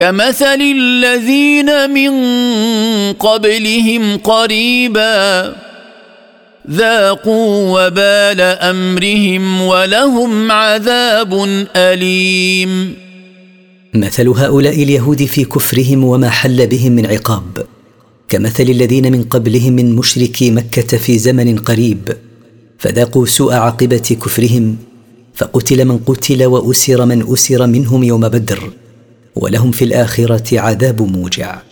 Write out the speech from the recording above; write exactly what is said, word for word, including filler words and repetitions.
كمثل الذين من قبلهم قريبا ذاقوا وبال أمرهم ولهم عذاب أليم. مثل هؤلاء اليهود في كفرهم وما حل بهم من عقاب كمثل الذين من قبلهم من مشركي مكة في زمن قريب، فذاقوا سوء عاقبة كفرهم، فقتل من قتل وأسر من أسر منهم يوم بدر، ولهم في الآخرة عذاب موجع.